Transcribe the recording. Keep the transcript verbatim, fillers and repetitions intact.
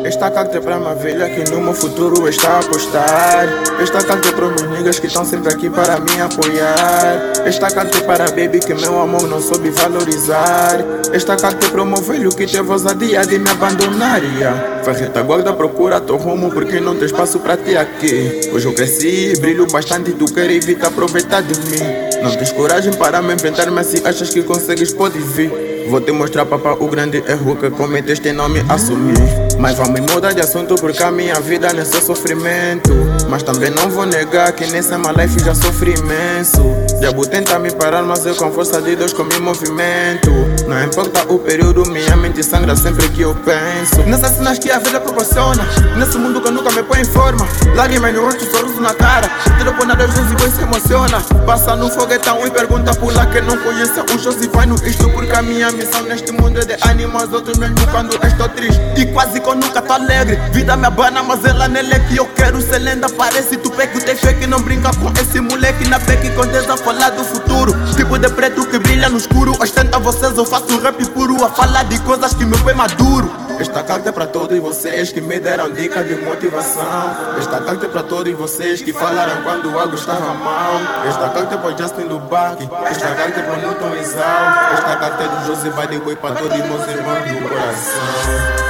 Esta carta é pra uma velha que no meu futuro está a apostar. Esta carta é para meus niggas que estão sempre aqui para me apoiar. Esta carta é para a baby que meu amor não soube valorizar. Esta carta é para o meu velho que teve ousadia de me abandonar. Yeah. Faz retaguarda, procura teu rumo porque não tem espaço pra ti aqui. Hoje eu cresci, brilho bastante, tu quer evitar aproveitar de mim. Não tens coragem para me enfrentar, mas se achas que consegues pode vir. Vou te mostrar, papá, o grande erro que cometeste, não me assumir. Mas vamos mudar de assunto porque a minha vida não é só sofrimento. Mas também não vou negar que nessa my life já sofri imenso. Diabo tenta me parar, mas eu com força de Deus com meu movimento. Não importa o período, minha mente sangra sempre que eu penso. Nessas cenas que a vida proporciona, nesse mundo que nunca me põe em forma. Lágrimas no rosto, sorriso na cara. Tira por nada, os e boi se emociona. Passa no foguetão e pergunta por lá que não conhece o show se vai no isto. Porque a minha missão neste mundo é de animar os outros mesmo quando estou triste. E quase que eu nunca tô alegre. Vida me abana, mas ela nele é que eu quero ser lenda. Parece tu pé que tem fake, não brinca com esse moleque. Na fé que contesta a falar do futuro. Tipo de preto que brilha no escuro. Ostenta vocês, eu faço rap puro. A falar de coisas que meu pai maduro. Esta carta é pra todos vocês que me deram dica de motivação. Esta carta é pra todos vocês que falaram quando algo estava mal. Esta carta é pra Justin Lubac. Esta carta é pra Newton Isao. Esta carta é do José Badeboy pra todos meus irmãos do coração.